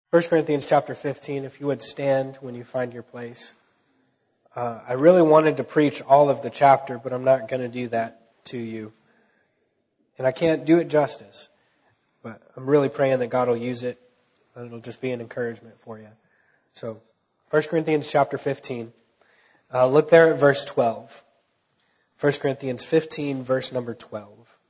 1 Corinthians chapter 15, if you would stand when you find your place. I really wanted to preach all of the chapter, but I'm not going to do that to you. And I can't do it justice. But I'm really praying that God will use it, and it'll just be an encouragement for you. So, 1 Corinthians chapter 15. Look there at verse 12. 1 Corinthians 15, verse number 12.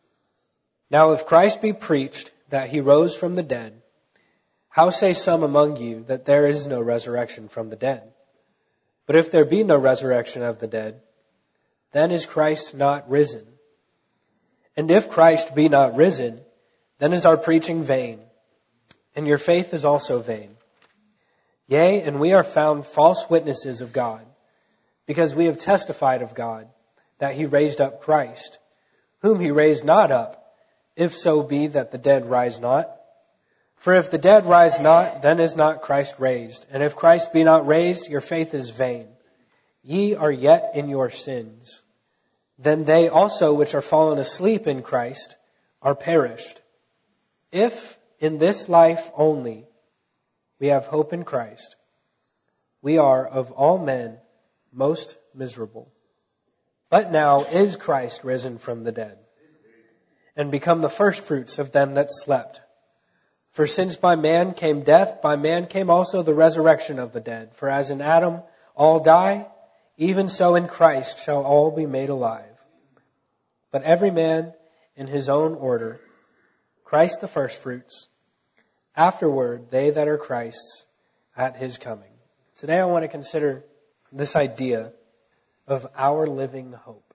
Now if Christ be preached that he rose from the dead, how say some among you that there is no resurrection from the dead? But if there be no resurrection of the dead, then is Christ not risen? And if Christ be not risen, then is our preaching vain, and your faith is also vain. Yea, and we are found false witnesses of God, because we have testified of God that he raised up Christ, whom he raised not up, if so be that the dead rise not. For if the dead rise not, then is not Christ raised. And if Christ be not raised, your faith is vain. Ye are yet in your sins. Then they also which are fallen asleep in Christ are perished. If in this life only we have hope in Christ, we are of all men most miserable. But now is Christ risen from the dead, and become the firstfruits of them that slept. For since by man came death, by man came also the resurrection of the dead. For as in Adam all die, even so in Christ shall all be made alive. But every man in his own order, Christ the firstfruits, afterward they that are Christ's at his coming. Today I want to consider this idea of our living hope.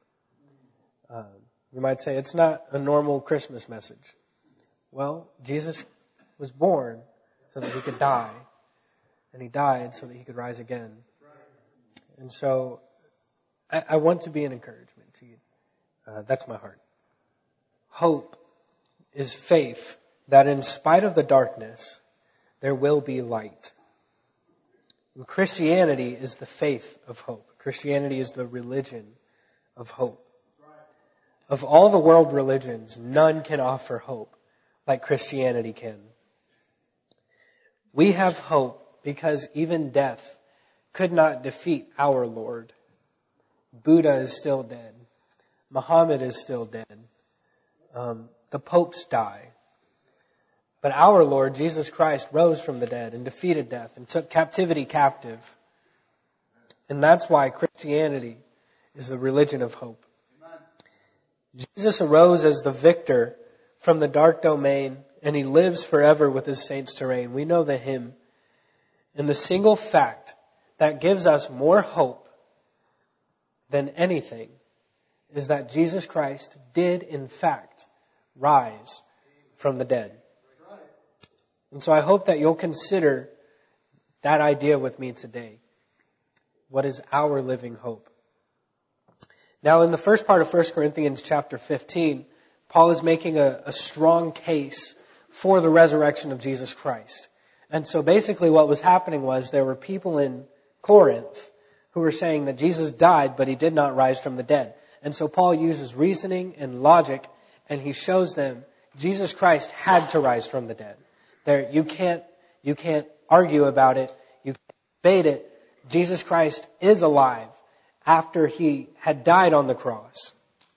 You might say it's not a normal Christmas message. Well, Jesus was born so that he could die, and he died so that he could rise again. And so I want to be an encouragement to you. That's my heart. Hope is faith that in spite of the darkness, there will be light. And Christianity is the faith of hope. Christianity is the religion of hope. Of all the world religions, none can offer hope like Christianity can. We have hope because even death could not defeat our Lord. Buddha is still dead. Muhammad is still dead. The popes die. But our Lord, Jesus Christ, rose from the dead and defeated death and took captivity captive. And that's why Christianity is the religion of hope. Jesus arose as the victor from the dark domain, and he lives forever with his saints to reign. We know the hymn. And the single fact that gives us more hope than anything is that Jesus Christ did, in fact, rise from the dead. And so I hope that you'll consider that idea with me today. What is our living hope? Now, in the first part of 1 Corinthians chapter 15, Paul is making a strong case for the resurrection of Jesus Christ. And so basically what was happening was there were people in Corinth who were saying that Jesus died, but he did not rise from the dead. And so Paul uses reasoning and logic, and he shows them Jesus Christ had to rise from the dead. You can't argue about it. You can't debate it. Jesus Christ is alive after he had died on the cross.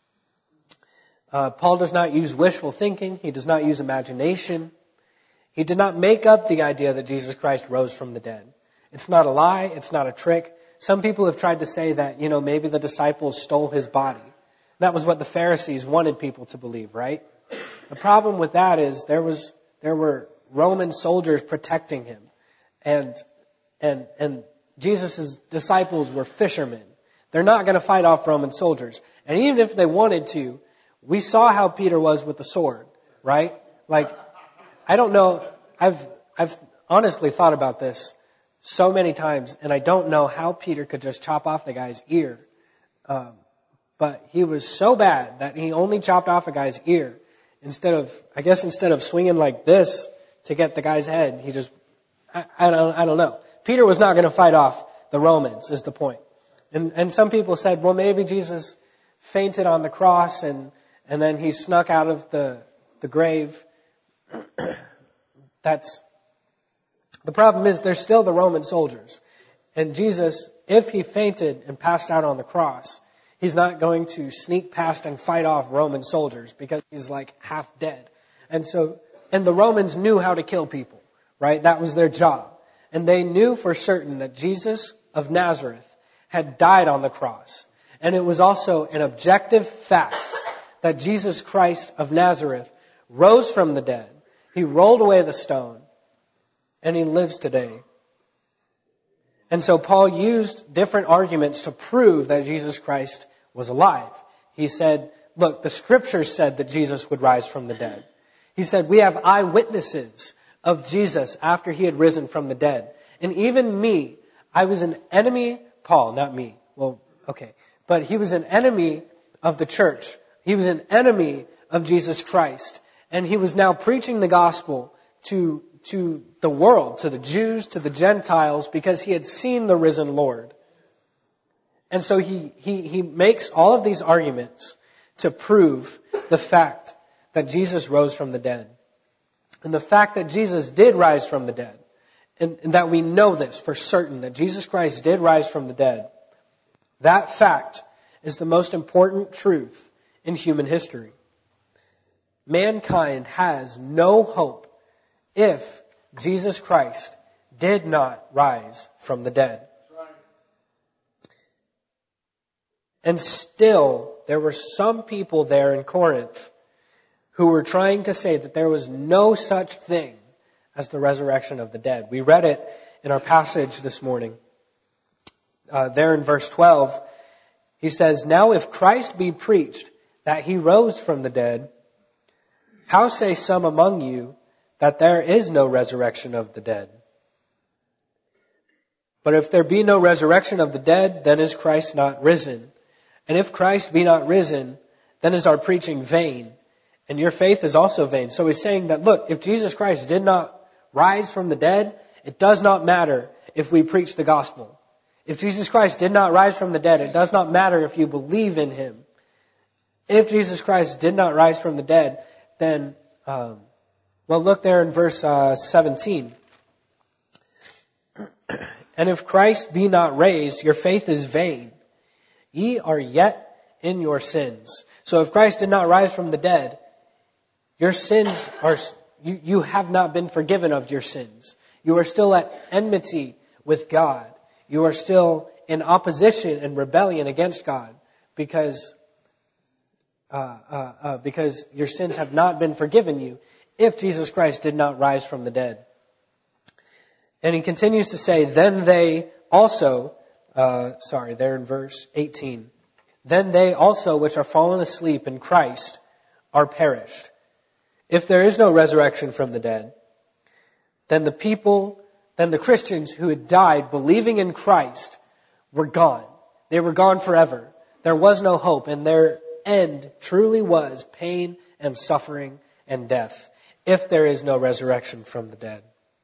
Paul does not use wishful thinking. He does not use imagination. He did not make up the idea that Jesus Christ rose from the dead. It's not a lie. It's not a trick. Some people have tried to say that, maybe the disciples stole his body. That was what the Pharisees wanted people to believe, right? The problem with that is there were Roman soldiers protecting him. And Jesus' disciples were fishermen. They're not going to fight off Roman soldiers. And even if they wanted to, we saw how Peter was with the sword, right? Like, I don't know. I've honestly thought about this so many times, and I don't know how Peter could just chop off the guy's ear. But he was so bad that he only chopped off a guy's ear. Instead of swinging like this to get the guy's head, he just, I don't know. Peter was not going to fight off the Romans, is the point. And some people said, well, maybe Jesus fainted on the cross and then he snuck out of the grave. That's The problem is they're still the Roman soldiers. And Jesus, if he fainted and passed out on the cross, he's not going to sneak past and fight off Roman soldiers because he's like half dead. And the Romans knew how to kill people, right? That was their job. And they knew for certain that Jesus of Nazareth had died on the cross. And it was also an objective fact that Jesus Christ of Nazareth rose from the dead. He rolled away the stone, and he lives today. And so Paul used different arguments to prove that Jesus Christ was alive. He said, look, the scriptures said that Jesus would rise from the dead. He said, we have eyewitnesses of Jesus after he had risen from the dead. And even me, I was an enemy, Paul, not me. Well, okay. But he was an enemy of the church. He was an enemy of Jesus Christ. And he was now preaching the gospel to the world, to the Jews, to the Gentiles, because he had seen the risen Lord. And so he makes all of these arguments to prove the fact that Jesus rose from the dead. And the fact that Jesus did rise from the dead, and that we know this for certain, that Jesus Christ did rise from the dead, that fact is the most important truth in human history. Mankind has no hope if Jesus Christ did not rise from the dead. And still, there were some people there in Corinth who were trying to say that there was no such thing as the resurrection of the dead. We read it in our passage this morning. There in verse 12, he says, now if Christ be preached that he rose from the dead, how say some among you that there is no resurrection of the dead? But if there be no resurrection of the dead, then is Christ not risen? And if Christ be not risen, then is our preaching vain, and your faith is also vain. So he's saying that, look, if Jesus Christ did not rise from the dead, it does not matter if we preach the gospel. If Jesus Christ did not rise from the dead, it does not matter if you believe in him. If Jesus Christ did not rise from the dead, then, well, look there in verse 17. And if Christ be not raised, your faith is vain. Ye are yet in your sins. So if Christ did not rise from the dead, your sins are, you have not been forgiven of your sins. You are still at enmity with God. You are still in opposition and rebellion against God because your sins have not been forgiven you if Jesus Christ did not rise from the dead. And he continues to say, then they also, there in verse 18, then they also which are fallen asleep in Christ are perished. If there is no resurrection from the dead, then the Christians who had died believing in Christ were gone. They were gone forever. There was no hope, and their end truly was pain and suffering and death, if there is no resurrection from the dead.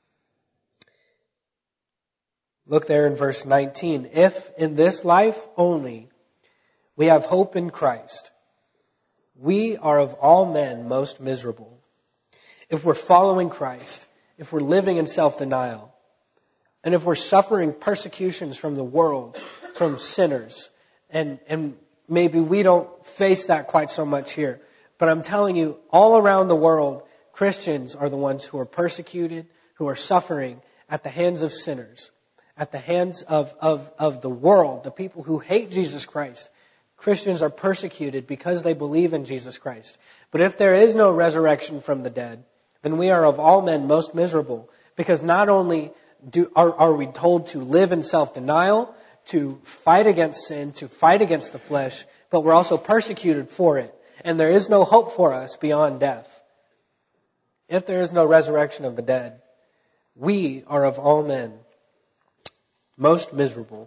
Look there in verse 19. If in this life only we have hope in Christ, we are of all men most miserable. If we're following Christ, if we're living in self-denial, and if we're suffering persecutions from the world, from sinners, and maybe we don't face that quite so much here, but I'm telling you, all around the world, Christians are the ones who are persecuted, who are suffering at the hands of sinners, at the hands of the world, the people who hate Jesus Christ. Christians are persecuted because they believe in Jesus Christ. But if there is no resurrection from the dead, then we are of all men most miserable, because not only are we told to live in self-denial, to fight against sin, to fight against the flesh, but we're also persecuted for it. And there is no hope for us beyond death. If there is no resurrection of the dead, we are of all men most miserable.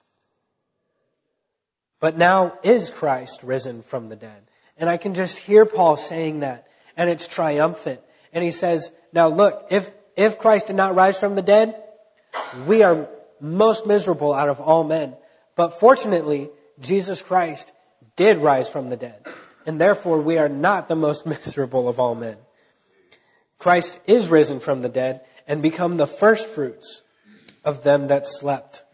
But now is Christ risen from the dead? And I can just hear Paul saying that, and it's triumphant. And he says, now look, if Christ did not rise from the dead, we are most miserable out of all men. But fortunately, Jesus Christ did rise from the dead. And therefore, we are not the most miserable of all men. Christ is risen from the dead, and become the first fruits of them that slept.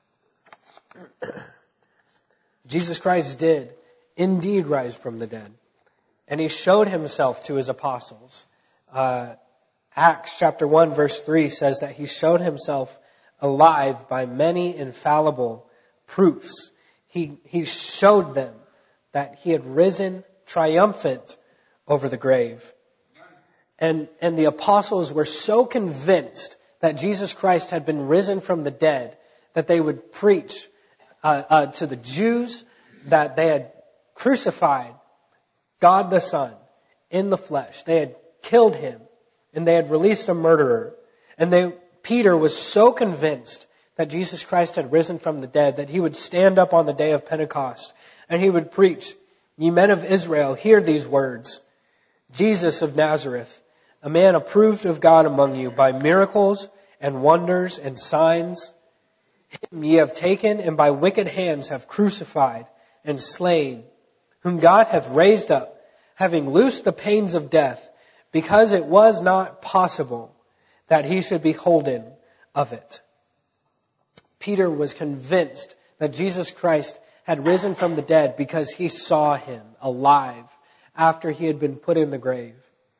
Jesus Christ did indeed rise from the dead, and he showed himself to his apostles. Acts chapter 1 verse 3 says that he showed himself alive by many infallible proofs. He showed them that he had risen triumphant over the grave. And the apostles were so convinced that Jesus Christ had been risen from the dead that they would preach to the Jews that they had crucified God the Son in the flesh. They had killed him, and they had released a murderer. And Peter was so convinced that Jesus Christ had risen from the dead that he would stand up on the day of Pentecost and he would preach, "Ye men of Israel, hear these words. Jesus of Nazareth, a man approved of God among you by miracles and wonders and signs, him ye have taken and by wicked hands have crucified and slain, whom God hath raised up, having loosed the pains of death, because it was not possible that he should be holden of it." Peter was convinced that Jesus Christ had risen from the dead because he saw him alive after he had been put in the grave.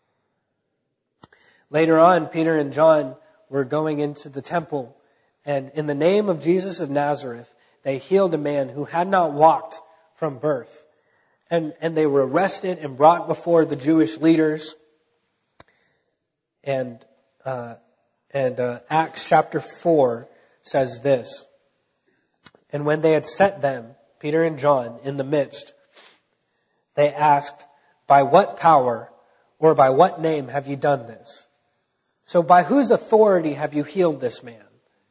Later on, Peter and John were going into the temple, and in the name of Jesus of Nazareth, they healed a man who had not walked from birth. And they were arrested and brought before the Jewish leaders. And Acts chapter 4 says this: "And when they had set them, Peter and John, in the midst, they asked, By what power or by what name have you done this?" So by whose authority have you healed this man?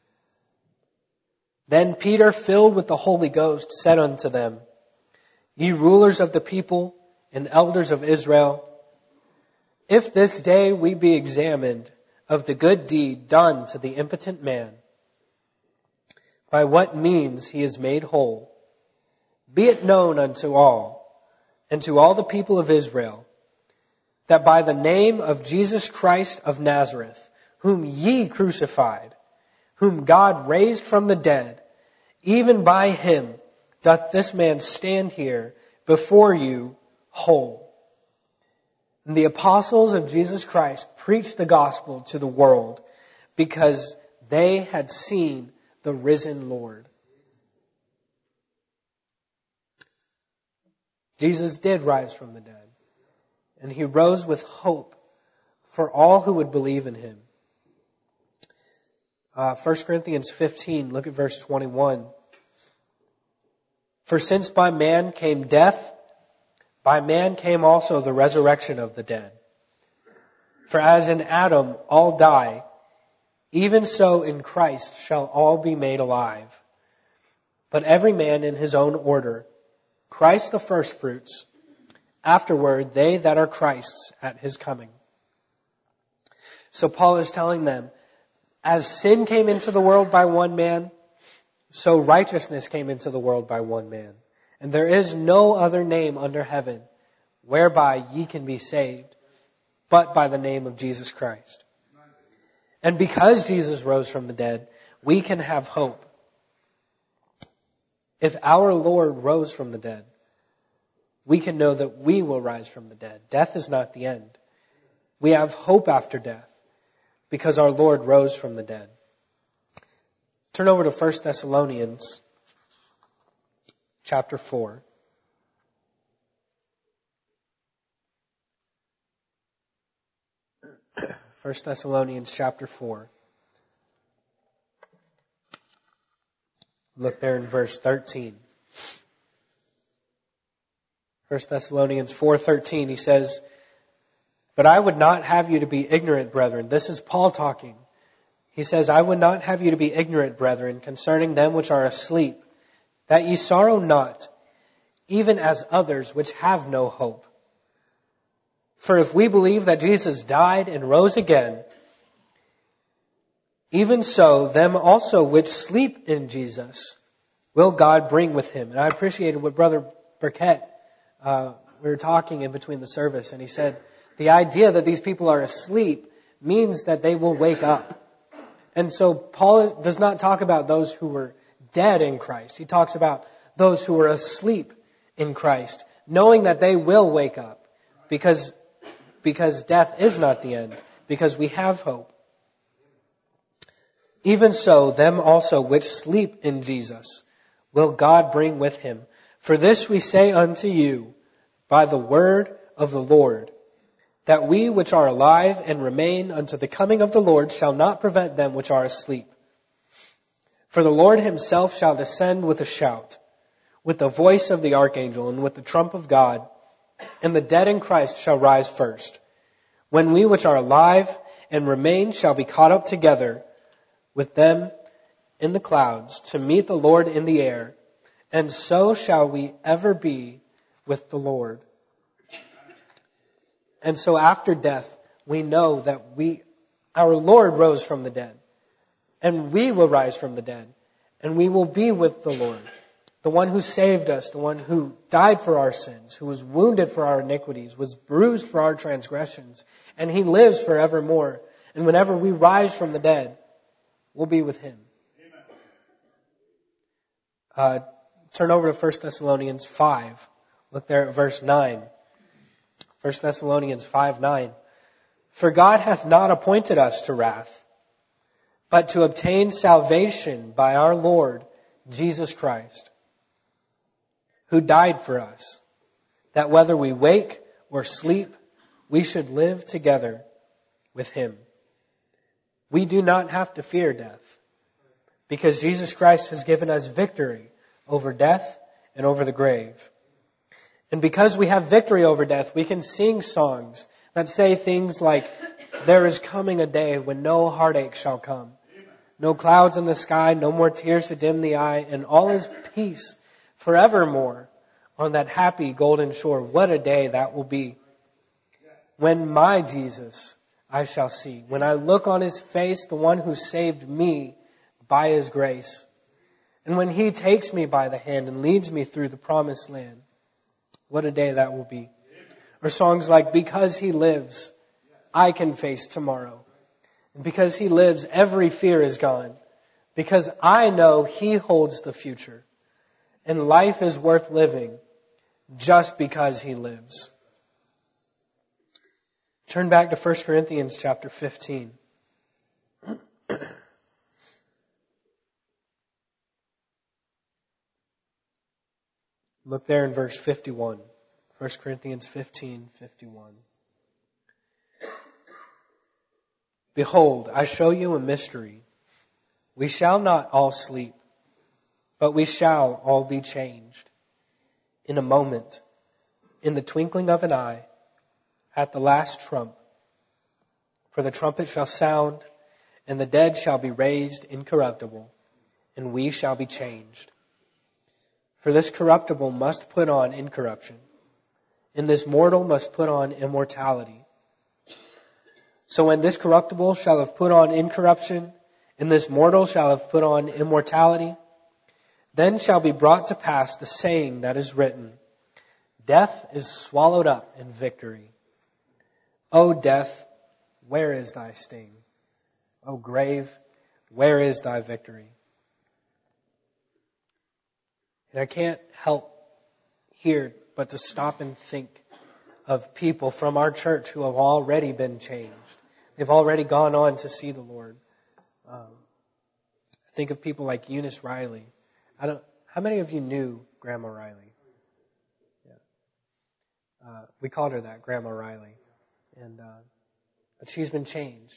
Then Peter, filled with the Holy Ghost, said unto them, "Ye rulers of the people and elders of Israel, if this day we be examined of the good deed done to the impotent man, by what means he is made whole, be it known unto all, and to all the people of Israel, that by the name of Jesus Christ of Nazareth, whom ye crucified, whom God raised from the dead, even by him doth this man stand here before you whole." And the apostles of Jesus Christ preached the gospel to the world because they had seen the risen Lord. Jesus did rise from the dead, and he rose with hope for all who would believe in him. 1 Corinthians 15, look at verse 21. "For since by man came death, by man came also the resurrection of the dead. For as in Adam all die, even so in Christ shall all be made alive. But every man in his own order, Christ the firstfruits, afterward they that are Christ's at his coming." So Paul is telling them, as sin came into the world by one man, so righteousness came into the world by one man. And there is no other name under heaven whereby ye can be saved, but by the name of Jesus Christ. And because Jesus rose from the dead, we can have hope. If our Lord rose from the dead, we can know that we will rise from the dead. Death is not the end. We have hope after death because our Lord rose from the dead. Turn over to 1 Thessalonians chapter 4. 1 Thessalonians chapter 4. Look there in verse 13. 1 Thessalonians 4:13, he says, "But I would not have you to be ignorant, brethren." This is Paul talking. He says, "I would not have you to be ignorant, brethren, concerning them which are asleep, that ye sorrow not, even as others which have no hope. For if we believe that Jesus died and rose again, even so them also which sleep in Jesus will God bring with him." And I appreciated what Brother Burkett, we were talking in between the service, and he said, the idea that these people are asleep means that they will wake up. And so Paul does not talk about those who were dead in Christ. He talks about those who were asleep in Christ, knowing that they will wake up because death is not the end, because we have hope. Even so, them also which sleep in Jesus will God bring with him. For this we say unto you by the word of the Lord, that we which are alive and remain unto the coming of the Lord shall not prevent them which are asleep. For the Lord himself shall descend with a shout, with the voice of the archangel, and with the trump of God, and the dead in Christ shall rise first. When we which are alive and remain shall be caught up together with them in the clouds to meet the Lord in the air, and so shall we ever be with the Lord. And so after death, we know that our Lord rose from the dead, and we will rise from the dead, and we will be with the Lord, the one who saved us, the one who died for our sins, who was wounded for our iniquities, was bruised for our transgressions, and he lives forevermore. And whenever we rise from the dead, we'll be with him. Turn over to 1 Thessalonians 5. Look there at verse 9. 1 Thessalonians 5:9. For God hath not appointed us to wrath, but to obtain salvation by our Lord Jesus Christ, who died for us, that whether we wake or sleep, we should live together with him. We do not have to fear death, because Jesus Christ has given us victory over death and over the grave. And because we have victory over death, we can sing songs that say things like, there is coming a day when no heartache shall come, no clouds in the sky, no more tears to dim the eye, and all is peace forevermore on that happy golden shore. What a day that will be. When my Jesus I shall see, when I look on his face, the one who saved me by his grace, and when he takes me by the hand and leads me through the promised land. What a day that will be. Or songs like, because he lives, I can face tomorrow. And because he lives, every fear is gone. Because I know he holds the future. And life is worth living just because he lives. Turn back to 1 Corinthians chapter 15. Look there in verse 51. 1 Corinthians 15:51. Behold, I show you a mystery. We shall not all sleep, but we shall all be changed. In a moment, in the twinkling of an eye, at the last trump. For the trumpet shall sound, and the dead shall be raised incorruptible, and we shall be changed. For this corruptible must put on incorruption, and this mortal must put on immortality. So when this corruptible shall have put on incorruption, and this mortal shall have put on immortality, then shall be brought to pass the saying that is written, Death is swallowed up in victory. O death, where is thy sting? O grave, where is thy victory? And I can't help here but to stop and think of people from our church who have already been changed. They've already gone on to see the Lord. I think of people like Eunice Riley. How many of you knew Grandma Riley? Yeah. We called her that, Grandma Riley. But she's been changed.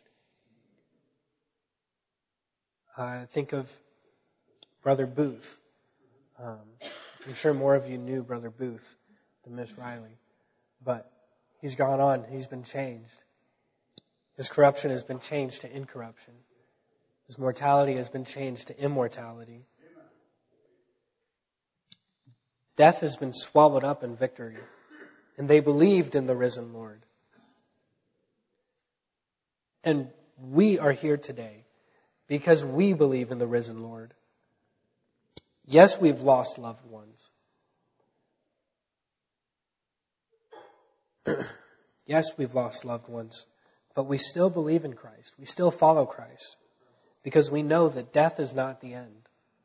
I think of Brother Booth. I'm sure more of you knew Brother Booth than Miss Riley. But he's gone on. He's been changed. His corruption has been changed to incorruption. His mortality has been changed to immortality. Death has been swallowed up in victory. And they believed in the risen Lord. And we are here today because we believe in the risen Lord. Yes, we've lost loved ones. Yes, we've lost loved ones. But we still believe in Christ. We still follow Christ because we know that death is not the end.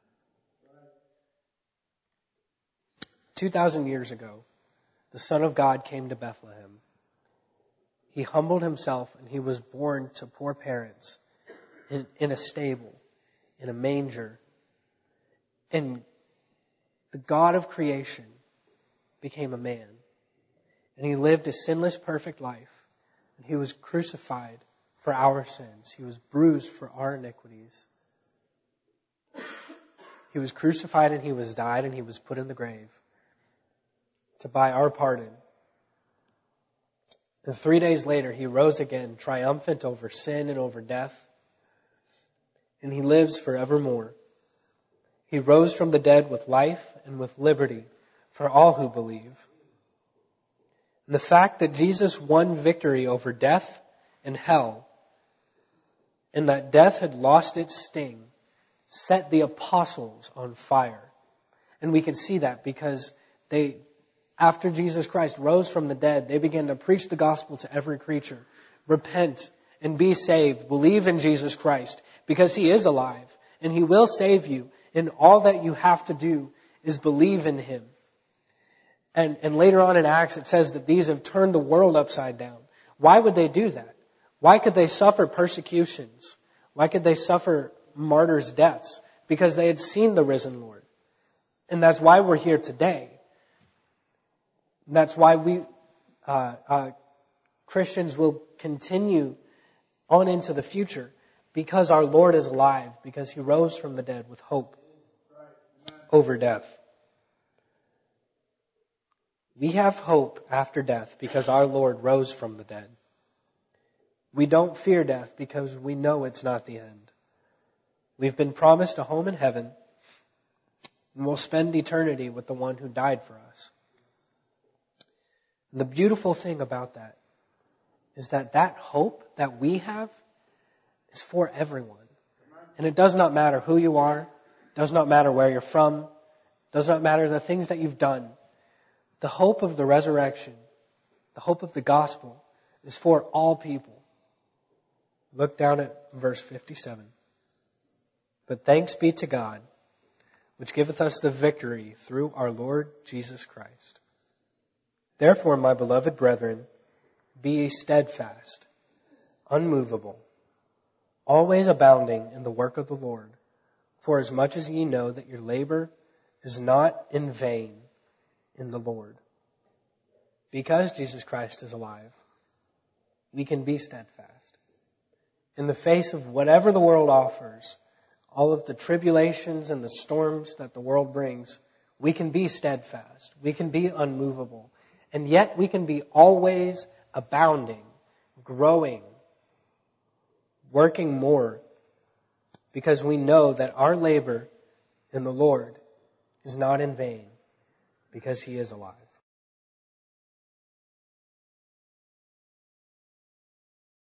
2,000 years ago, the Son of God came to Bethlehem. He humbled himself and he was born to poor parents in a stable, in a manger. And the God of creation became a man. And he lived a sinless, perfect life. And he was crucified for our sins. He was bruised for our iniquities. He was crucified and he was died and he was put in the grave to buy our pardon. And 3 days later, he rose again, triumphant over sin and over death. And he lives forevermore. He rose from the dead with life and with liberty for all who believe. And the fact that Jesus won victory over death and hell, and that death had lost its sting, set the apostles on fire. And we can see that because after Jesus Christ rose from the dead, they began to preach the gospel to every creature. Repent and be saved. Believe in Jesus Christ because He is alive and He will save you. And all that you have to do is believe in Him. And later on in Acts, it says that these have turned the world upside down. Why would they do that? Why could they suffer persecutions? Why could they suffer martyrs' deaths? Because they had seen the risen Lord. And that's why we're here today. That's why we Christians will continue on into the future, because our Lord is alive, because He rose from the dead with hope over death. We have hope after death because our Lord rose from the dead. We don't fear death because we know it's not the end. We've been promised a home in heaven, and we'll spend eternity with the one who died for us. And the beautiful thing about that is that hope that we have is for everyone. And it does not matter who you are, does not matter where you're from, does not matter the things that you've done. The hope of the resurrection, the hope of the gospel is for all people. Look down at verse 57. But thanks be to God, which giveth us the victory through our Lord Jesus Christ. Therefore, my beloved brethren, be ye steadfast, unmovable, always abounding in the work of the Lord, for as much as ye know that your labor is not in vain in the Lord. Because Jesus Christ is alive, we can be steadfast. In the face of whatever the world offers, all of the tribulations and the storms that the world brings, we can be steadfast. We can be unmovable. And yet we can be always abounding, growing, working more, because we know that our labor in the Lord is not in vain, because He is alive.